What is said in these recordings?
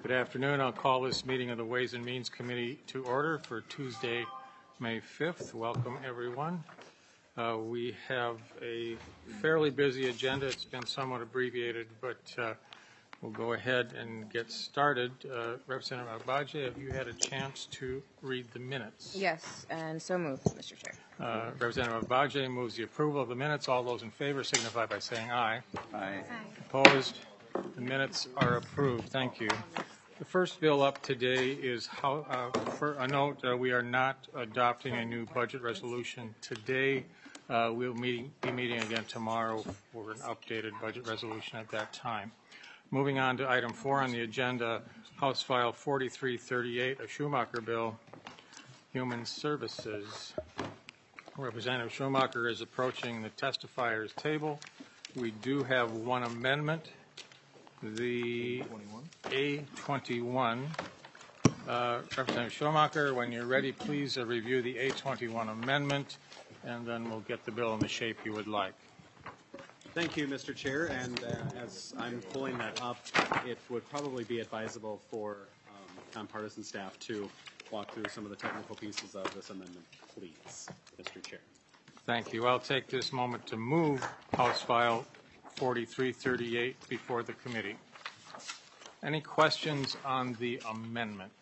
Good afternoon. I'll call this meeting of the Ways and Means Committee to order for Tuesday, May 5th. Welcome, everyone. We have a fairly busy agenda. It's been somewhat abbreviated, but we'll go ahead and get started. Representative Agbaje, have you had a chance to read the minutes? Yes, and so moved, Mr. Chair. Representative Agbaje moves the approval of the minutes. All those in favor signify by saying aye. Aye. Opposed? The minutes are approved. Thank you. The first bill up today is for a note, we are not adopting a new budget resolution today. We'll be meeting again tomorrow for an updated budget resolution at that time. Moving on to item 4 on the agenda, House File 4338, a Schumacher bill, Human Services. Representative Schumacher is approaching the testifiers table. We do have one amendment. The A21. Representative Schumacher, when you're ready, please review the A21 amendment, and then we'll get the bill in the shape you would like. Thank you, Mr. Chair. And as I'm pulling that up, it would probably be advisable for nonpartisan staff to walk through some of the technical pieces of this amendment, please, Mr. Chair. Thank you. I'll take this moment to move House File 4338 before the committee. Any questions on the amendment?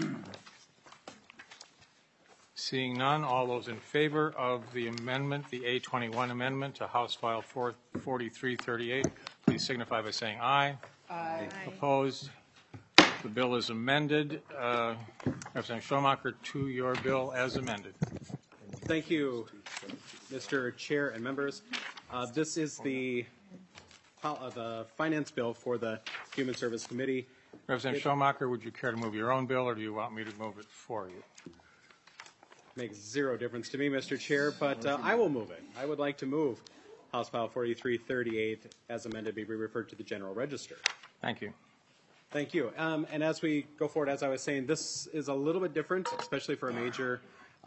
Seeing none, all those in favor of the amendment, the A21 amendment to House File 4338, please signify by saying aye. Aye. Opposed? The bill is amended. Representative Schumacher, to your bill as amended. Thank you, Mr. Chair and members. This is the finance bill for the Human Service Committee. Representative Schumacher, would you care to move your own bill, or do you want me to move it for you? Makes zero difference to me, Mr. Chair, but I will move it. I would like to move House File 4338 as amended be referred to the General Register. Thank you. Thank you. And as we go forward, as I was saying, this is a little bit different, especially for a major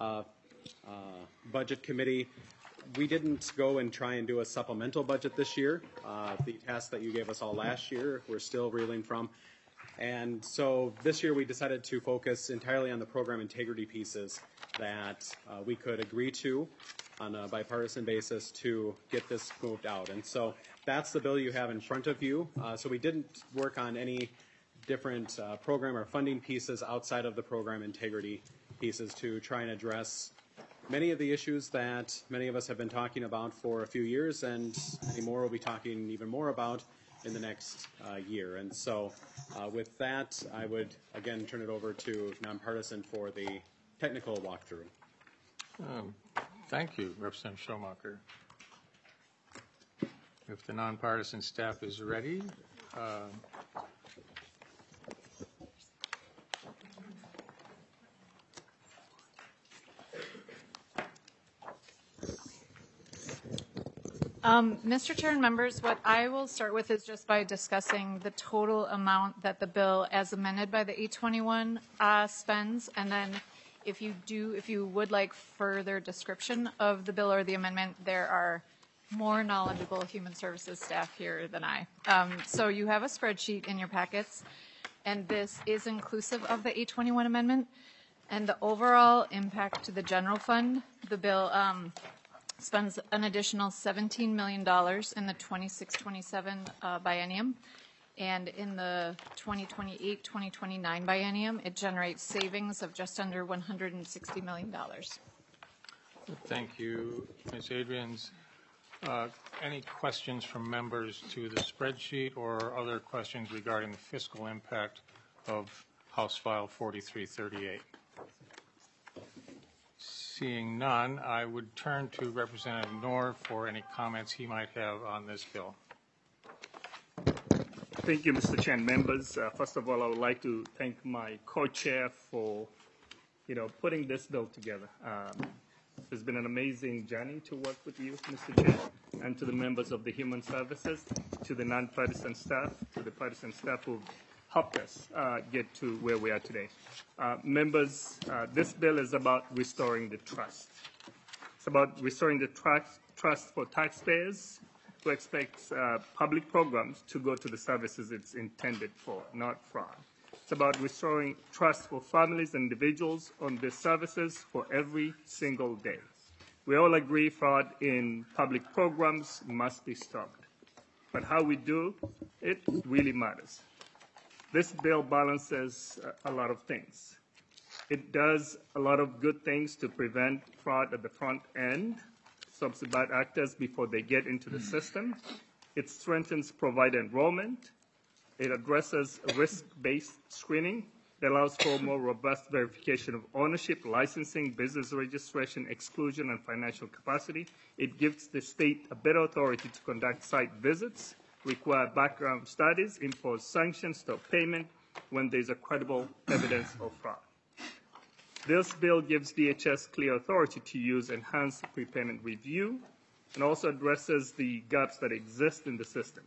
budget committee. We didn't go and try and do a supplemental budget this year. The task that you gave us all last year, we're still reeling from. And so this year we decided to focus entirely on the program integrity pieces that we could agree to on a bipartisan basis to get this moved out. And so that's the bill you have in front of you. So we didn't work on any different program or funding pieces outside of the program integrity pieces to try and address many of the issues that many of us have been talking about for a few years, and many more we'll be talking even more about in the next year. And so with that, I would again turn it over to nonpartisan for the technical walkthrough. Thank you, Representative Schumacher. If the nonpartisan staff is ready, Mr. Chair and members, what I will start with is just by discussing the total amount that the bill as amended by the A21 spends, and then if you would like further description of the bill or the amendment, there are more knowledgeable human services staff here than I. So you have a spreadsheet in your packets, and this is inclusive of the A21 amendment, and the overall impact to the general fund. The bill spends an additional $17 million in the 26-27 biennium, and in the 2028-2029 biennium, it generates savings of just under $160 million. thank you, Ms. Adrians. Any questions from members to the spreadsheet or other questions regarding the fiscal impact of House File 4338? Seeing none, I would turn to Representative Knorr for any comments he might have on this bill. Thank you, Mr. Chair and members. First of all, I would like to thank my co-chair for, putting this bill together. It's been an amazing journey to work with you, Mr. Chair, and to the members of the Human Services, to the non-partisan staff, to the partisan staff who've helped us get to where we are today. Members, this bill is about restoring the trust. It's about restoring the trust for taxpayers who expect public programs to go to the services it's intended for, not fraud. It's about restoring trust for families and individuals on these services for every single day. We all agree fraud in public programs must be stopped. But how we do it really matters. This bill balances a lot of things. It does a lot of good things to prevent fraud at the front end, stops the bad actors before they get into the system. It strengthens provider enrollment. It addresses risk-based screening. It allows for more robust verification of ownership, licensing, business registration, exclusion, and financial capacity. It gives the state a better authority to conduct site visits, require background studies, impose sanctions, stop payment when there is a credible evidence of fraud. This bill gives DHS clear authority to use enhanced prepayment review and also addresses the gaps that exist in the system.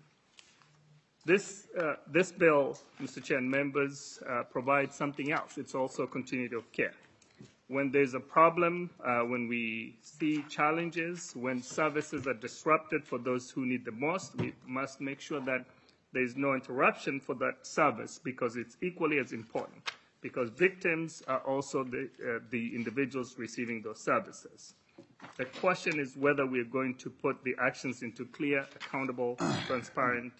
This bill, Mr. Chair and members, provides something else. It's also continuity of care. When there's a problem, when we see challenges, when services are disrupted for those who need the most, we must make sure that there's no interruption for that service because it's equally as important, because victims are also the individuals receiving those services. The question is whether we're going to put the actions into clear, accountable, transparent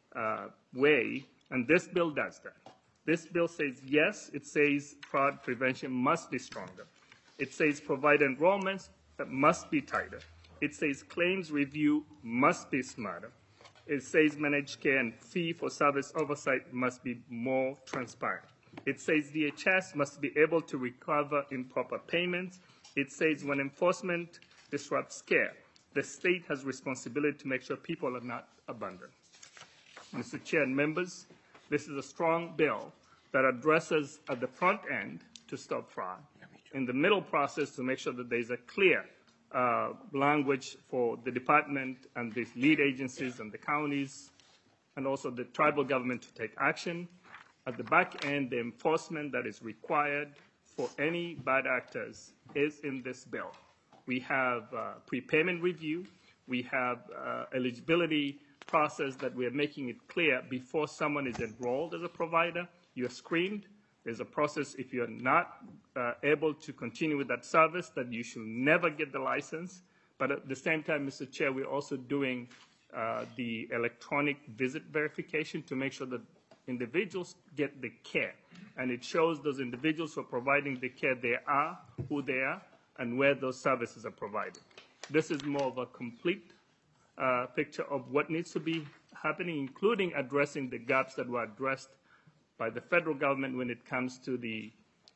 way, and this bill does that. This bill says, yes, it says fraud prevention must be stronger. It says provider enrollments must be tighter. It says claims review must be smarter. It says managed care and fee-for-service oversight must be more transparent. It says DHS must be able to recover improper payments. It says when enforcement disrupts care, the state has responsibility to make sure people are not abandoned. Mr. Chair and members, this is a strong bill that addresses at the front end to stop fraud, in the middle process to make sure that there is a clear language for the department and the lead agencies and the counties and also the tribal government to take action. At the back end, the enforcement that is required for any bad actors is in this bill. We have prepayment review. We have eligibility process that we are making it clear before someone is enrolled as a provider, you're screened. There's a process if you're not able to continue with that service that you should never get the license. But at the same time, Mr. Chair, we're also doing the electronic visit verification to make sure that individuals get the care. And it shows those individuals who are providing the care they are, who they are, and where those services are provided. This is more of a complete picture of what needs to be happening, including addressing the gaps that were addressed by the federal government when it comes to the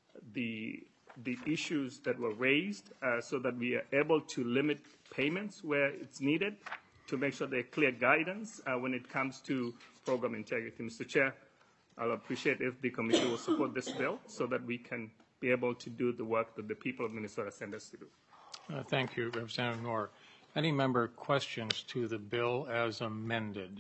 issues that were raised so that we are able to limit payments where it's needed to make sure there are clear guidance when it comes to program integrity. Mr. Chair, I'll appreciate if the committee will support this bill so that we can be able to do the work that the people of Minnesota send us to do. Thank you, Representative Noor. Any member questions to the bill as amended?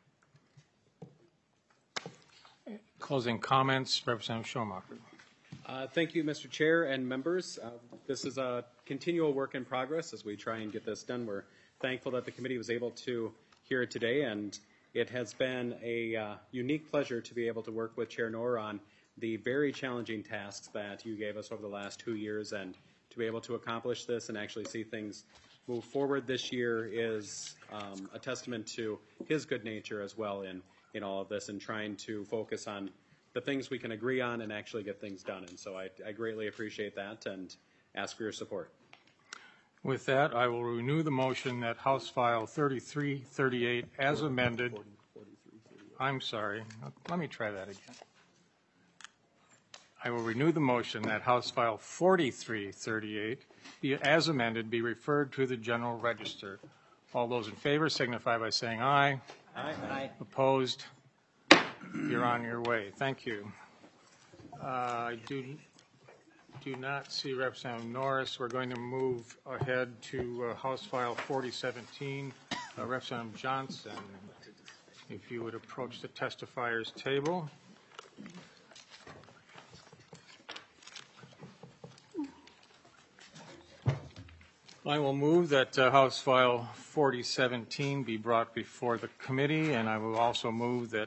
Closing comments, Representative Schomacher. Thank you, Mr. Chair and members. This is a continual work in progress as we try and get this done. We're thankful that the committee was able to hear it today, and it has been a unique pleasure to be able to work with Chair Noor on the very challenging tasks that you gave us over the last 2 years, and to be able to accomplish this and actually see things move forward this year is a testament to his good nature as well in all of this and trying to focus on the things we can agree on and actually get things done. And so I greatly appreciate that and ask for your support. With that, I will renew the motion that House File 3338 as amended. I'm sorry. Let me try that again. I will renew the motion that House File 4338 as amended be referred to the General Register. All those in favor signify by saying aye. Aye. Opposed? You're on your way. Thank you. I do not see Representative Norris. We're going to move ahead to House File 4017. Representative Johnson, if you would approach the testifier's table. I will move that House File 4017 be brought before the committee, and I will also move that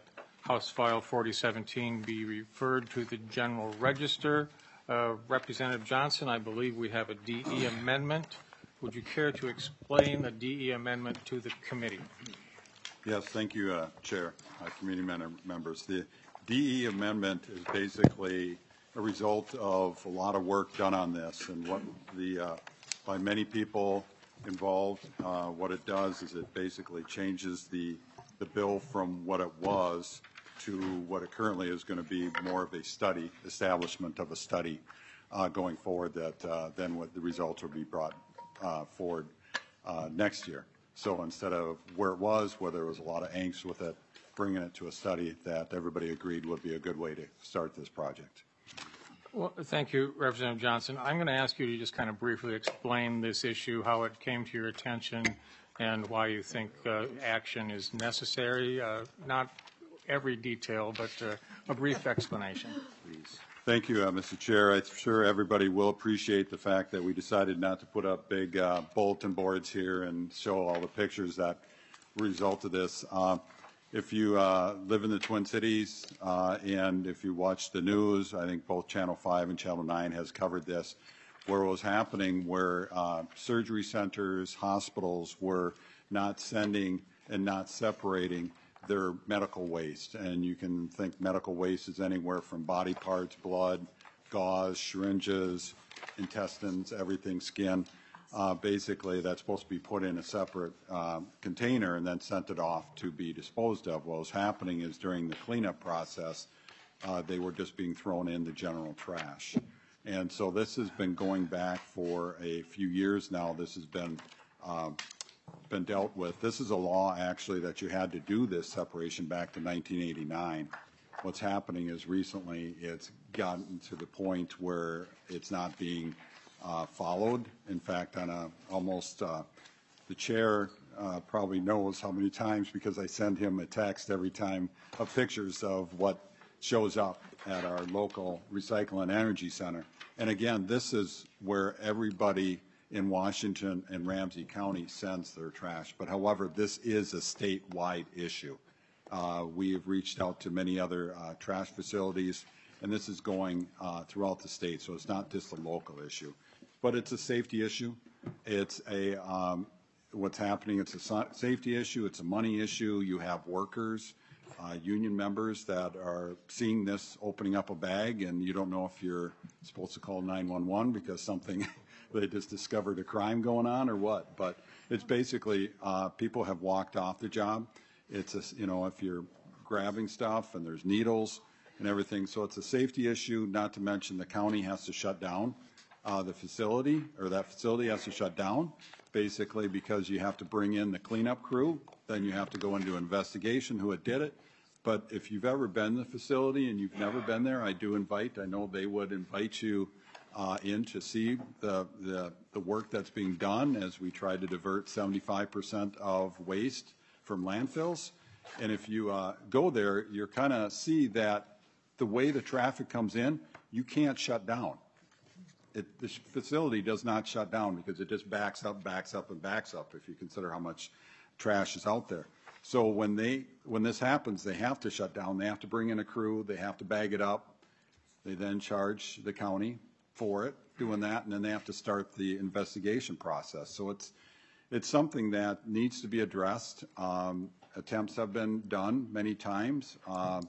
House File 4017 be referred to the General Register. Representative Johnson, I believe we have a DE amendment. Would you care to explain the DE amendment to the committee? Yes, thank you, Chair, committee members. The DE amendment is basically a result of a lot of work done on this, and what by many people involved. What it does is it basically changes the bill from what it was to what it currently is going to be, more of a study, establishment of a study going forward, that then what the results will be brought forward next year. So instead of where it was, where there was a lot of angst with it, bringing it to a study that everybody agreed would be a good way to start this project. Well, thank you, Representative Johnson. I'm going to ask you to just kind of briefly explain this issue, how it came to your attention, and why you think action is necessary. Not every detail, but a brief explanation, please. Thank you, Mr. Chair. I'm sure everybody will appreciate the fact that we decided not to put up big bulletin boards here and show all the pictures that result of this. If you live in the Twin Cities and if you watch the news, I think both Channel 5 and Channel 9 has covered this, where it was happening, where surgery centers, hospitals were not sending and not separating their medical waste. And you can think medical waste is anywhere from body parts, blood, gauze, syringes, intestines, everything, skin. Basically, that's supposed to be put in a separate container and then sent it off to be disposed of. What was happening is during the cleanup process, they were just being thrown in the general trash. And so this has been going back for a few years now. This has been dealt with. This is a law, actually, that you had to do this separation back to 1989. What's happening is recently it's gotten to the point where it's not being followed. In fact, on the chair probably knows how many times, because I send him a text every time of pictures of what shows up at our local recycle and energy center. And again, this is where everybody in Washington and Ramsey County sends their trash. But however, this is a statewide issue. We have reached out to many other trash facilities, and this is going throughout the state, so it's not just a local issue. But it's a safety issue. It's a what's happening, it's a safety issue, it's a money issue. You have workers, union members that are seeing this opening up a bag, and you don't know if you're supposed to call 911 because something they just discovered a crime going on or what. But it's basically people have walked off the job. It's a, if you're grabbing stuff and there's needles and everything, so it's a safety issue. Not to mention the county has to shut down the facility, or that facility has to shut down, basically because you have to bring in the cleanup crew. Then you have to go into investigation who did it. But if you've ever been to the facility and you've never been there, I know they would invite you in to see the work that's being done as we try to divert 75% of waste from landfills. And if you go there, you're kind of see that the way the traffic comes in, you can't shut down. The facility does not shut down because it just backs up, and backs up if you consider how much trash is out there. So when this happens, they have to shut down. They have to bring in a crew. They have to bag it up. They then charge the county for it, doing that, and then they have to start the investigation process. So it's something that needs to be addressed. Attempts have been done many times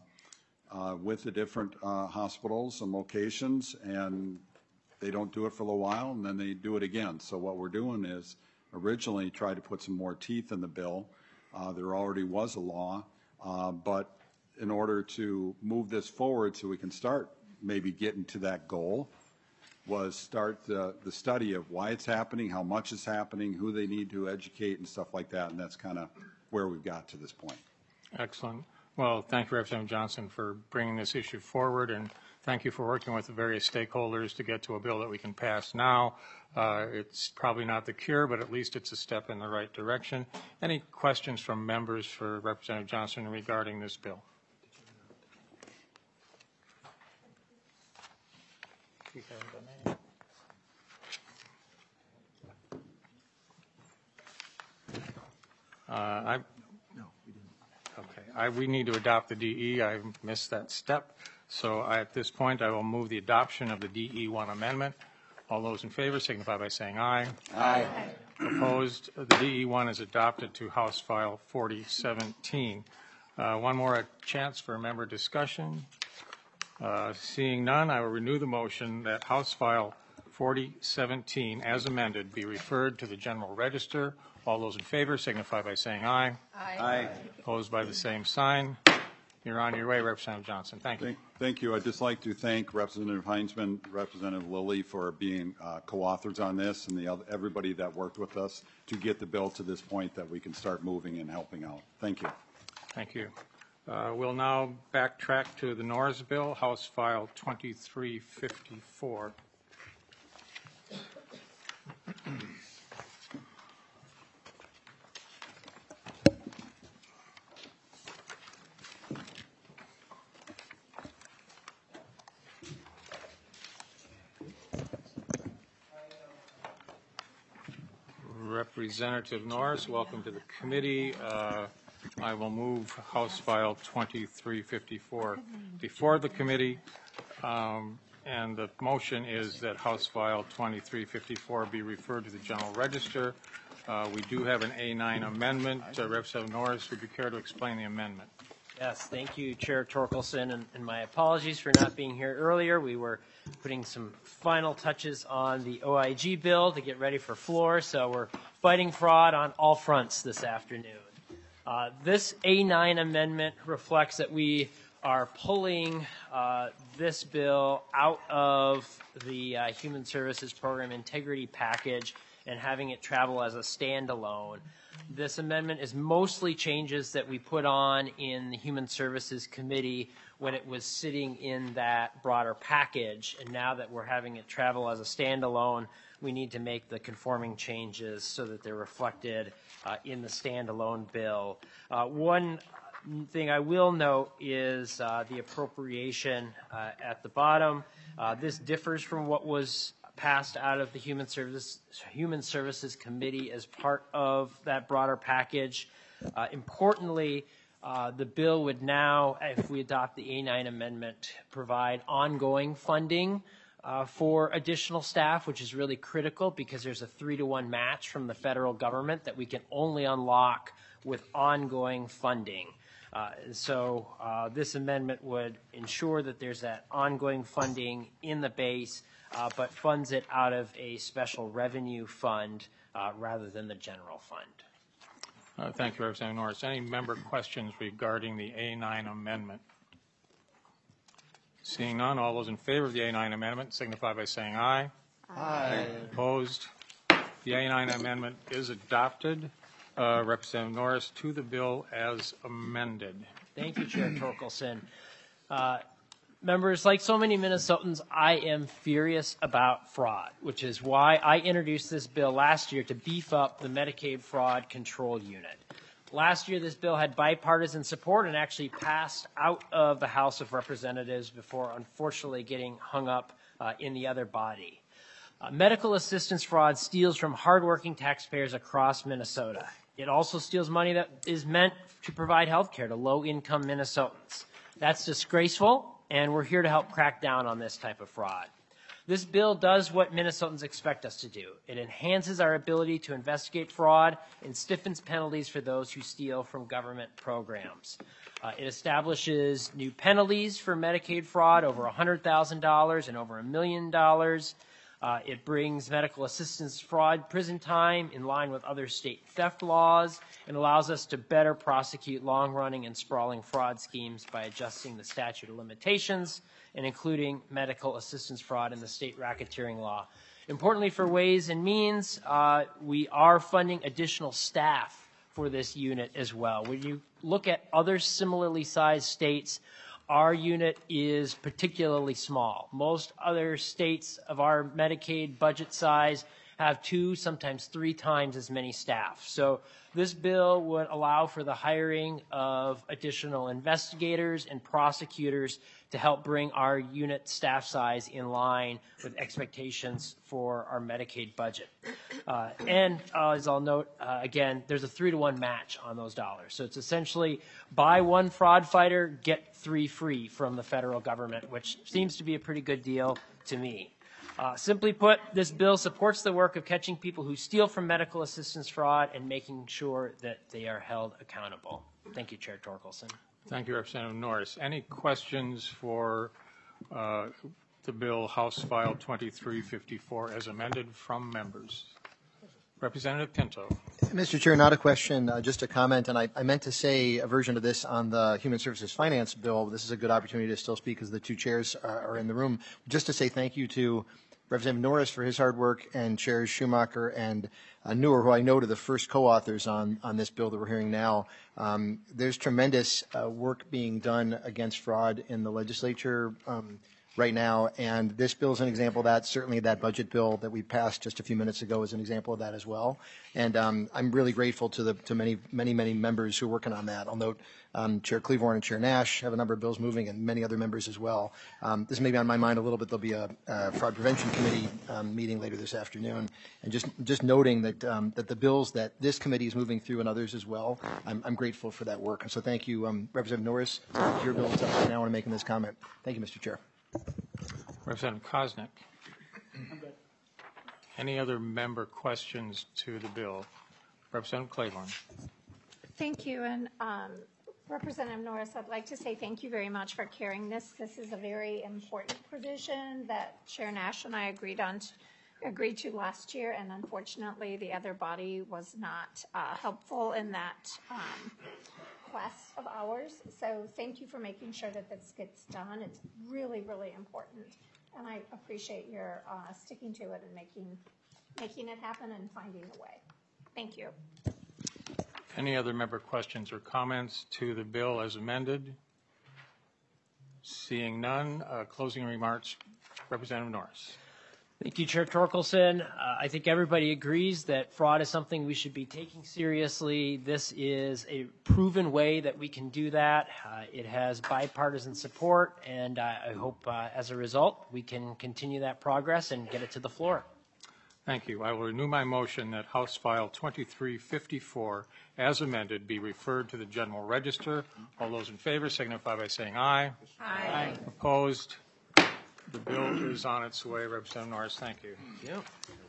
with the different hospitals and locations, and they don't do it for a little while, and then they do it again. So what we're doing is originally try to put some more teeth in the bill. There already was a law, but in order to move this forward so we can start maybe getting to that goal, was start the study of why it's happening, how much is happening, who they need to educate, and stuff like that. And that's kind of where we've got to this point. Excellent. Well, thank you, Representative Johnson, for bringing this issue forward, and thank you for working with the various stakeholders to get to a bill that we can pass now. It's probably not the cure, but at least it's a step in the right direction. Any questions from members for Representative Johnson regarding this bill? we need to adopt the DE. I missed that step. So at this point, I will move the adoption of the DE1 amendment. All those in favor signify by saying aye. Aye. Opposed? The DE1 is adopted to House File 4017. One more chance for a member discussion. Seeing none, I will renew the motion that House File 4017, as amended, be referred to the General Register. All those in favor signify by saying aye. Aye. Opposed by the same sign. You're on your way, Representative Johnson. Thank you. Thank you. I'd just like to thank Representative Heinzman, Representative Lilly for being co-authors on this, and everybody that worked with us to get the bill to this point that we can start moving and helping out. Thank you. Thank you. We'll now backtrack to the Norris bill, House File 2354. Representative Norris, welcome to the committee. I will move House File 2354 before the committee, and the motion is that House File 2354 be referred to the General Register. We do have an A9 amendment. Representative Norris, would you care to explain the amendment? Yes, thank you, Chair Torkelson, and my apologies for not being here earlier. We were putting some final touches on the OIG bill to get ready for floor, so we're fighting fraud on all fronts this afternoon. This A9 amendment reflects that we are pulling this bill out of the Human Services Program Integrity Package and having it travel as a standalone. This amendment is mostly changes that we put on in the Human Services Committee when it was sitting in that broader package, and now that we're having it travel as a standalone, we need to make the conforming changes so that they're reflected in the standalone bill. One thing I will note is the appropriation at the bottom. This differs from what was passed out of the Human Services Committee as part of that broader package. Importantly, the bill would now, if we adopt the A9 amendment, provide ongoing funding for additional staff, which is really critical because there's a 3-to-1 match from the federal government that we can only unlock with ongoing funding. So this amendment would ensure that there's that ongoing funding in the base, but funds it out of a special revenue fund rather than the general fund. Thank you, Representative Norris. Any member questions regarding the A9 amendment? Seeing none, all those in favor of the A9 amendment signify by saying aye. Aye. Opposed? The A9 amendment is adopted. Representative Norris, to the bill as amended. Thank you, Chair Torkelson. Members, like so many Minnesotans, I am furious about fraud, which is why I introduced this bill last year to beef up the Medicaid Fraud Control Unit. Last year, this bill had bipartisan support and actually passed out of the House of Representatives before, unfortunately, getting hung up in the other body. Medical assistance fraud steals from hardworking taxpayers across Minnesota. It also steals money that is meant to provide health care to low-income Minnesotans. That's disgraceful, and we're here to help crack down on this type of fraud. This bill does what Minnesotans expect us to do. It enhances our ability to investigate fraud and stiffens penalties for those who steal from government programs. It establishes new penalties for Medicaid fraud over $100,000 and over $1 million. It brings medical assistance fraud prison time in line with other state theft laws and allows us to better prosecute long-running and sprawling fraud schemes by adjusting the statute of limitations and including medical assistance fraud in the state racketeering law. Importantly, for Ways and Means, we are funding additional staff for this unit as well. When you look at other similarly sized states, our unit is particularly small. Most other states of our Medicaid budget size have 2, sometimes 3 times as many staff. So This bill would allow for the hiring of additional investigators and prosecutors to help bring our unit staff size in line with expectations for our Medicaid budget. And as I'll note, again, there's a 3-to-1 match on those dollars. So it's essentially buy one fraud fighter, get 3 free from the federal government, which seems to be a pretty good deal to me. Simply put, this bill supports the work of catching people who steal from medical assistance fraud and making sure that they are held accountable. Thank you, Chair Torkelson. Thank you, Representative Norris. Any questions for the bill, House File 2354, as amended from members? Representative Pinto. Mr. Chair, not a question, just a comment. And I meant to say a version of this on the Human Services Finance Bill. This is a good opportunity to still speak as the two chairs are in the room. Just to say thank you to Representative Norris for his hard work, and Chairs Schumacher and Neuer, who I know are the first co-authors on this bill that we're hearing now. There's tremendous work being done against fraud in the legislature right now, and this bill is an example of that. Certainly that budget bill that we passed just a few minutes ago is an example of that as well. And I'm really grateful to many members who are working on that. I'll note Chair Cleavorn and Chair Nash have a number of bills moving, and many other members as well. This may be on my mind a little bit. There'll be a Fraud Prevention Committee meeting later this afternoon, and just noting that that the bills that this committee is moving through and others as well, I'm grateful for that work. And so thank you, Representative Norris. Your bill is up right now, and I'm making this comment. Thank you, Mr. Chair. Representative Koznick. Any other member questions to the bill? Representative Claiborne. Thank you. And Representative Norris, I'd like to say thank you very much for carrying this. This is a very important provision that Chair Nash and I agreed to last year, and unfortunately the other body was not helpful in that quest of ours. So thank you for making sure that this gets done. It's really, really important, and I appreciate your sticking to it and making it happen and finding a way. Thank you. Any other member questions or comments to the bill as amended? Seeing none, closing remarks, Representative Norris. Thank you, Chair Torkelson. I think everybody agrees that fraud is something we should be taking seriously. This is a proven way that we can do that. It has bipartisan support, and I hope as a result we can continue that progress and get it to the floor. Thank you. I will renew my motion that House File 2354, as amended, be referred to the General Register. All those in favor signify by saying aye. Aye. Opposed? The bill is on its way. Representative Norris, thank you. Yep.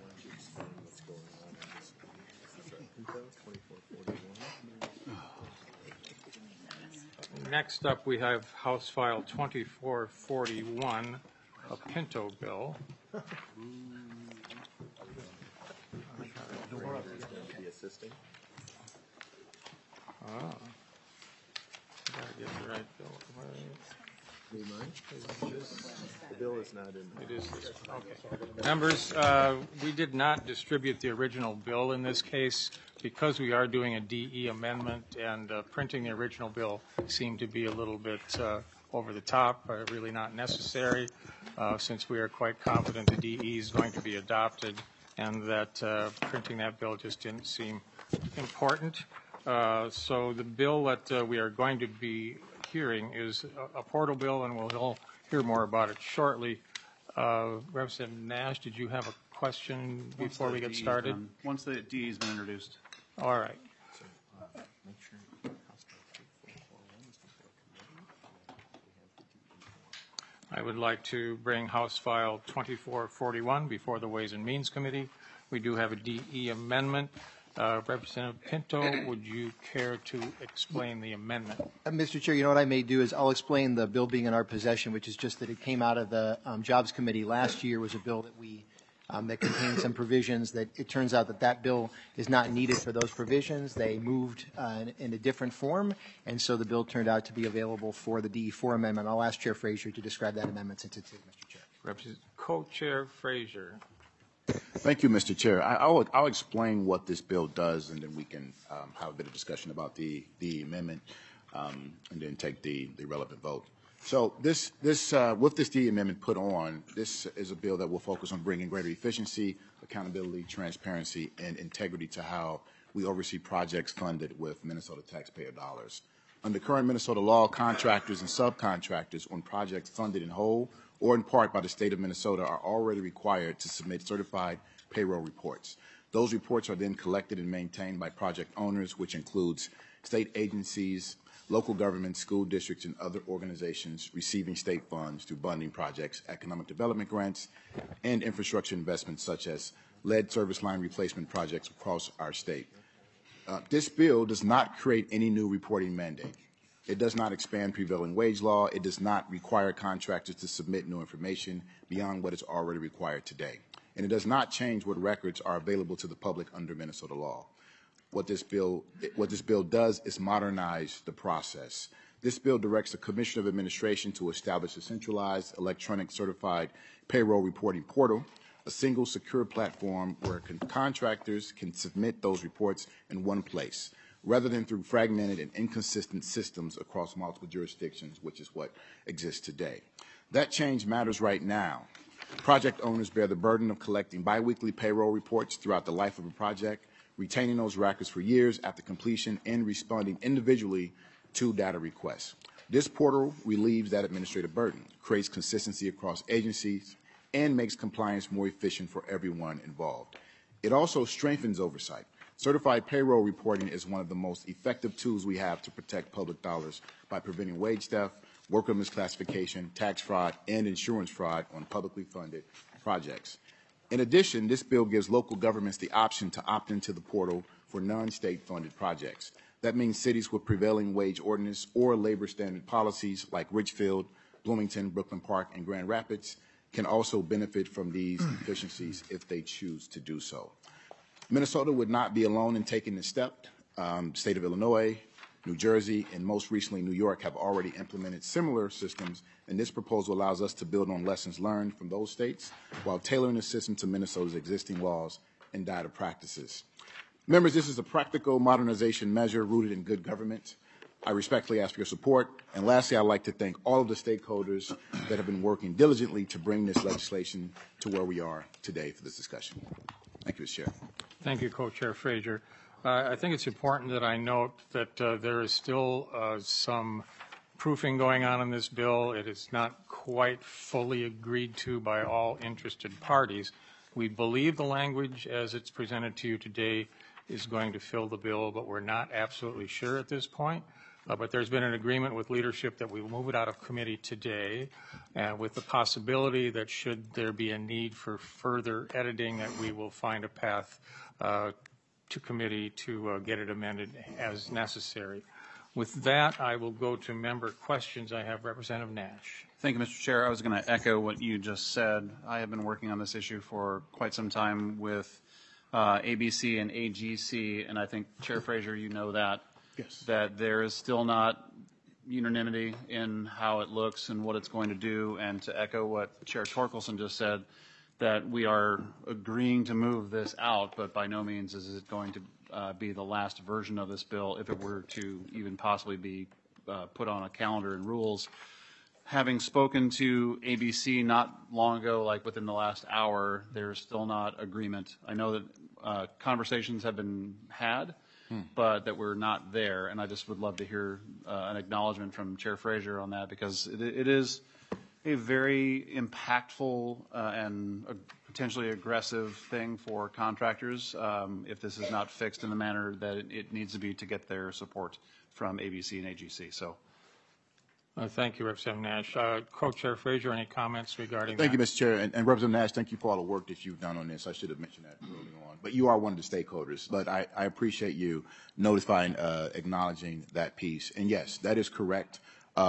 Next up, we have House File 2441, a Pinto bill. Oh. Gotta get the right bill. The bill is not in. It is this. Okay. Members, we did not distribute the original bill in this case because we are doing a DE amendment, and printing the original bill seemed to be a little bit over the top, really not necessary, since we are quite confident the DE is going to be adopted, and that printing that bill just didn't seem important. So the bill that we are going to be hearing is a portal bill, and we'll all hear more about it shortly. Representative Nash, did you have a question before we get started? Once the DE has been introduced. All right. I would like to bring House File 2441 before the Ways and Means Committee. We do have a DE amendment. Representative Pinto, would you care to explain the amendment? Mr. Chair, you know what I may do is I'll explain the bill being in our possession, which is just that it came out of the Jobs Committee last year. Was a bill that we that contained some provisions that it turns out that bill is not needed for those provisions. They moved in a different form, and so the bill turned out to be available for the DE4 amendment. I'll ask Chair Frazier to describe that amendment since it's in, Mr. Chair. Representative Co-Chair Frazier. Thank you, Mr. Chair. I'll explain what this bill does, and then we can have a bit of discussion about the amendment, and then take the relevant vote. So with this DE amendment put on, this is a bill that will focus on bringing greater efficiency, accountability, transparency, and integrity to how we oversee projects funded with Minnesota taxpayer dollars. Under current Minnesota law, contractors and subcontractors on projects funded in whole or in part by the state of Minnesota are already required to submit certified payroll reports. Those reports are then collected and maintained by project owners, which includes state agencies, local governments, school districts, and other organizations receiving state funds through bonding projects, economic development grants, and infrastructure investments such as lead service line replacement projects across our state. This bill does not create any new reporting mandate. It does not expand prevailing wage law. It does not require contractors to submit new information beyond what is already required today. And it does not change what records are available to the public under Minnesota law. What this bill does is modernize the process. This bill directs the Commissioner of Administration to establish a centralized electronic certified payroll reporting portal, a single secure platform where contractors can submit those reports in one place, rather than through fragmented and inconsistent systems across multiple jurisdictions, which is what exists today. That change matters right now. Project owners bear the burden of collecting biweekly payroll reports throughout the life of a project, retaining those records for years after completion, and responding individually to data requests. This portal relieves that administrative burden, creates consistency across agencies, and makes compliance more efficient for everyone involved. It also strengthens oversight. Certified payroll reporting is one of the most effective tools we have to protect public dollars by preventing wage theft, worker misclassification, tax fraud, and insurance fraud on publicly funded projects. In addition, this bill gives local governments the option to opt into the portal for non-state funded projects. That means cities with prevailing wage ordinance or labor standard policies like Richfield, Bloomington, Brooklyn Park, and Grand Rapids can also benefit from these efficiencies if they choose to do so. Minnesota would not be alone in taking this step. State of Illinois, New Jersey, and most recently New York have already implemented similar systems, and this proposal allows us to build on lessons learned from those states while tailoring the system to Minnesota's existing laws and data practices. Members, this is a practical modernization measure rooted in good government. I respectfully ask for your support. And lastly, I'd like to thank all of the stakeholders that have been working diligently to bring this legislation to where we are today for this discussion. Thank you, Mr. Chair. Thank you, Co-Chair Frazier. I think it's important that I note that there is still some proofing going on in this bill. It is not quite fully agreed to by all interested parties. We believe the language as it's presented to you today is going to fill the bill, but we're not absolutely sure at this point. But there's been an agreement with leadership that we will move it out of committee today, with the possibility that should there be a need for further editing, that we will find a path to committee to get it amended as necessary. With that, I will go to member questions. I have Representative Nash. Thank you, Mr. Chair. I was going to echo what you just said. I have been working on this issue for quite some time with ABC and AGC, and I think, Chair Frazier, you know that. Yes. That there is still not unanimity in how it looks and what it's going to do. And to echo what Chair Torkelson just said, that we are agreeing to move this out, but by no means is it going to be the last version of this bill if it were to even possibly be put on a calendar and rules. Having spoken to ABC not long ago, like within the last hour, there's still not agreement. I know that conversations have been had, but that we're not there. And I just would love to hear an acknowledgement from Chair Frazier on that, because it is a very impactful and potentially aggressive thing for contractors if this is not fixed in the manner that it needs to be to get their support from ABC and AGC. So. Thank you, Representative Nash. Co-Chair Frazier, any comments regarding Thank that? you, Mr. Chair. And Representative Nash, thank you for all the work that you've done on this. I should have mentioned that early on. But you are one of the stakeholders. But I appreciate you notifying, acknowledging that piece. And yes, that is correct.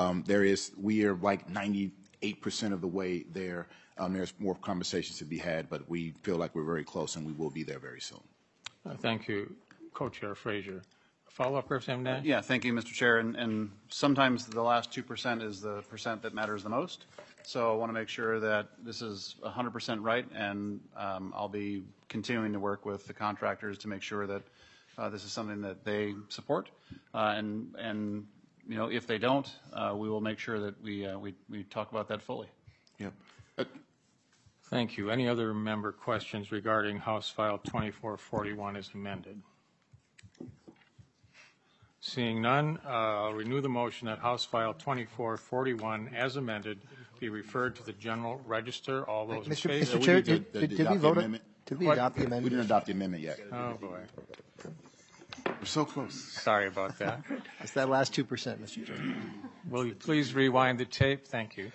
We are like 98% of the way there. There's more conversations to be had, but we feel like we're very close, and we will be there very soon. Thank you, Co-Chair Frazier. Follow-up, Representative Nash? Yeah, thank you, Mr. Chair. And sometimes the last 2% is the percent that matters the most. So I want to make sure that this is 100% right, and I'll be continuing to work with the contractors to make sure that this is something that they support. And you know, if they don't, we will make sure that we talk about that fully. Yep. Thank you. Any other member questions regarding House File 2441 as amended? Seeing none, I'll renew the motion that House File 2441 as amended be referred to the General Register. All those in favor? Mr. Chair, we need to did we adopt the vote? amendment. Did we What? adopt the We amendment? didn't adopt the amendment yet. Oh, boy. We're so close. Sorry about that. It's that last 2%, Mr. Chair. Will you please rewind the tape? Thank you.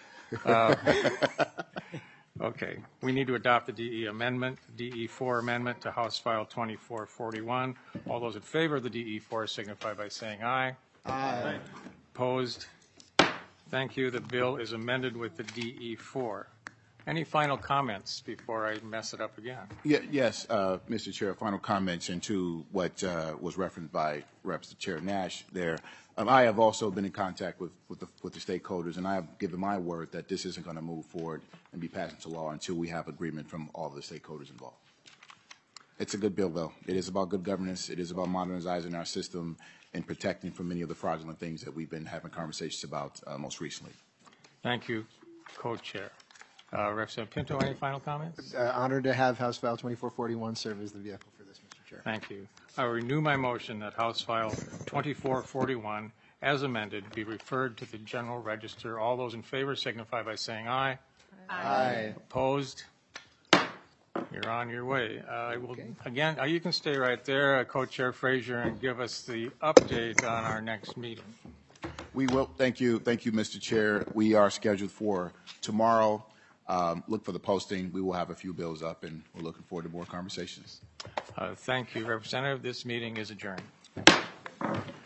Okay, we need to adopt the DE amendment, DE4 amendment to House File 2441. All those in favor of the DE4 signify by saying aye. Aye. Opposed? Thank you. The bill is amended with the DE4. Any final comments before I mess it up again? Yes, Mr. Chair, final comments into what was referenced by Representative Chair Nash there. I have also been in contact with the stakeholders, and I have given my word that this isn't going to move forward and be passed into law until we have agreement from all the stakeholders involved. It's a good bill, though. It is about good governance. It is about modernizing our system and protecting from many of the fraudulent things that we've been having conversations about most recently. Thank you, Co-Chair. Representative Pinto, any final comments? Honored to have House File 2441 serve as the vehicle for this, Mr. Chair. Thank you. I renew my motion that House File 2441, as amended, be referred to the General Register. All those in favor signify by saying aye. Aye. Opposed? You're on your way. I will, again, you can stay right there, Co-Chair Frazier, and give us the update on our next meeting. We will. Thank you, Mr. Chair. We are scheduled for tomorrow. Look for the posting. We will have a few bills up, and we're looking forward to more conversations. Thank you, Representative. This meeting is adjourned.